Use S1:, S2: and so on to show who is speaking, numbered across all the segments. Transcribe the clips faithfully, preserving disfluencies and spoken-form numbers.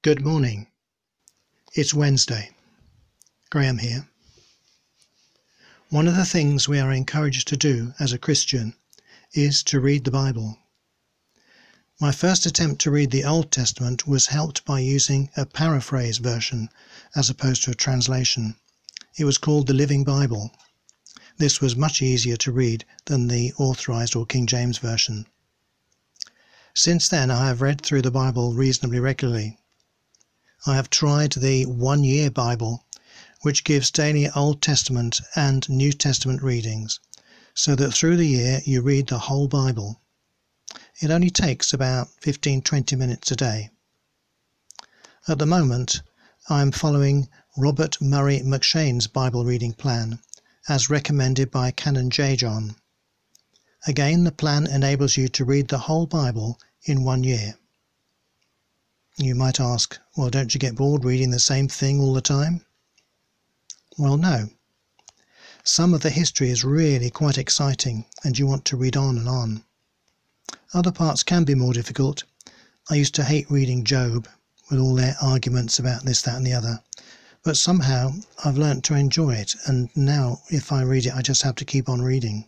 S1: Good morning. It's Wednesday. Graham here. One of the things we are encouraged to do as a Christian is to read the Bible. My first attempt to read the Old Testament was helped by using a paraphrase version as opposed to a translation. It was called the Living Bible. This was much easier to read than the Authorized or King James Version. Since then, I have read through the Bible reasonably regularly. I have tried the one-year Bible, which gives daily Old Testament and New Testament readings, so that through the year you read the whole Bible. It only takes about fifteen to twenty minutes a day. At the moment, I am following Robert Murray M'Cheyne's Bible reading plan, as recommended by Canon J. John. Again, the plan enables you to read the whole Bible in one year. You might ask, well, don't you get bored reading the same thing all the time? Well, no. Some of the history is really quite exciting and you want to read on and on. Other parts can be more difficult. I used to hate reading Job with all their arguments about this, that and the other. But somehow I've learnt to enjoy it, and now if I read it I just have to keep on reading.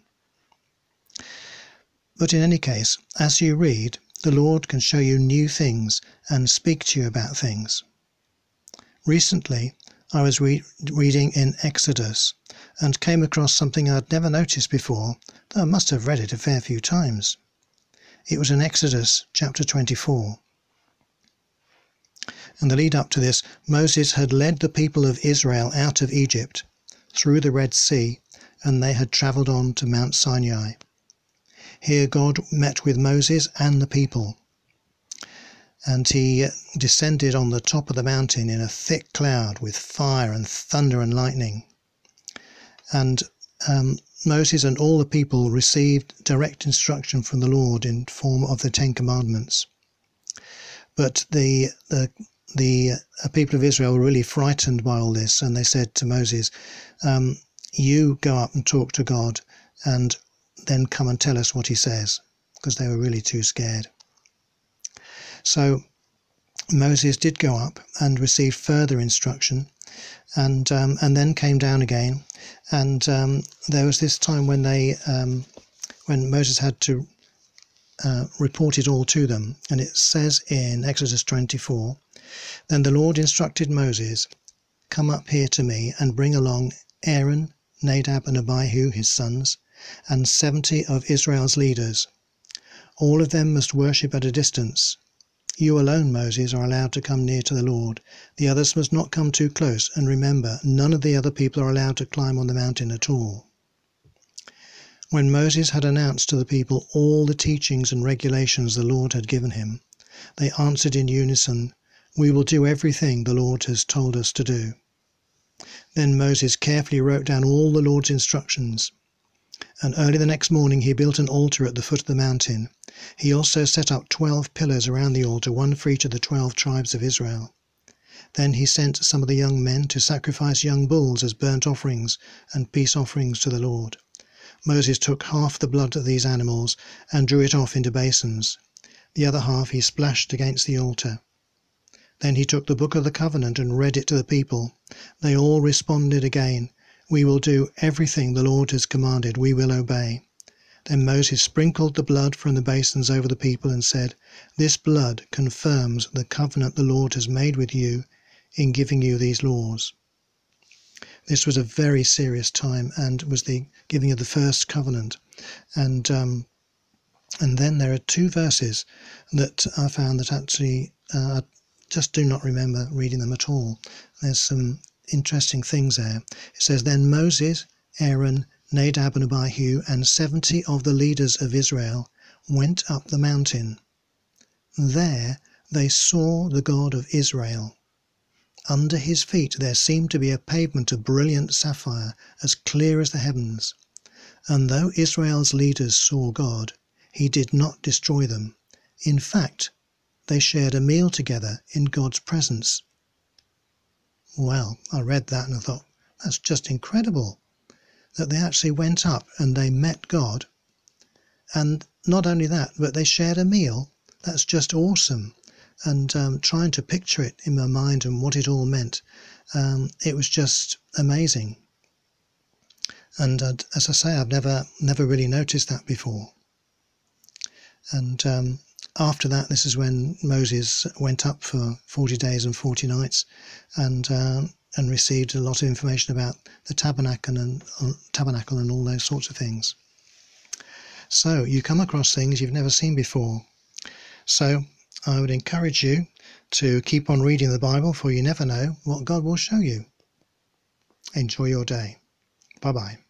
S1: But in any case, as you read, the Lord can show you new things and speak to you about things. Recently, I was re- reading in Exodus and came across something I'd never noticed before, though I must have read it a fair few times. It was in Exodus chapter twenty-four. In the lead up to this, Moses had led the people of Israel out of Egypt, through the Red Sea, and they had travelled on to Mount Sinai. Here God met with Moses and the people, and he descended on the top of the mountain in a thick cloud with fire and thunder and lightning. And um, Moses and all the people received direct instruction from the Lord in form of the Ten Commandments. But the the the people of Israel were really frightened by all this, and they said to Moses, um, you go up and talk to God and then come and tell us what he says, because they were really too scared. So Moses did go up and received further instruction, and um, and then came down again. And um, there was this time when they, um, when Moses had to uh, report it all to them, and it says in Exodus twenty-four, then the Lord instructed Moses, "Come up here to me and bring along Aaron, Nadab, and Abihu, his sons, and seventy of Israel's leaders. All of them must worship at a distance. You alone, Moses, are allowed to come near to the Lord. The others must not come too close, and remember, none of the other people are allowed to climb on the mountain at all." When Moses had announced to the people all the teachings and regulations the Lord had given him, they answered in unison, "We will do everything the Lord has told us to do." Then Moses carefully wrote down all the Lord's instructions. And early the next morning he built an altar at the foot of the mountain. He also set up twelve pillars around the altar, one for each of the twelve tribes of Israel. Then he sent some of the young men to sacrifice young bulls as burnt offerings and peace offerings to the Lord. Moses took half the blood of these animals and drew it off into basins. The other half he splashed against the altar. Then he took the book of the covenant and read it to the people. They all responded again, "We will do everything the Lord has commanded, we will obey." Then Moses sprinkled the blood from the basins over the people and said, "This blood confirms the covenant the Lord has made with you in giving you these laws." This was a very serious time and was the giving of the first covenant. And um, and then there are two verses that I found that actually uh, I just do not remember reading them at all. There's some interesting things there. It says, "Then Moses, Aaron, Nadab and Abihu, and seventy of the leaders of Israel went up the mountain. There they saw the God of Israel. Under his feet there seemed to be a pavement of brilliant sapphire, as clear as the heavens. And though Israel's leaders saw God, he did not destroy them. In fact, they shared a meal together in God's presence." Well, I read that and I thought, that's just incredible, that they actually went up and they met God. And not only that, but they shared a meal. That's just awesome. and um, trying to picture it in my mind and what it all meant. Um, it was just amazing. And uh, as I say, I've never never really noticed that before. And um, after that, this is when Moses went up for forty days and forty nights, and uh, and received a lot of information about the tabernacle and uh, tabernacle and all those sorts of things. So you come across things you've never seen before. So I would encourage you to keep on reading the Bible, for you never know what God will show you. Enjoy your day. Bye-bye.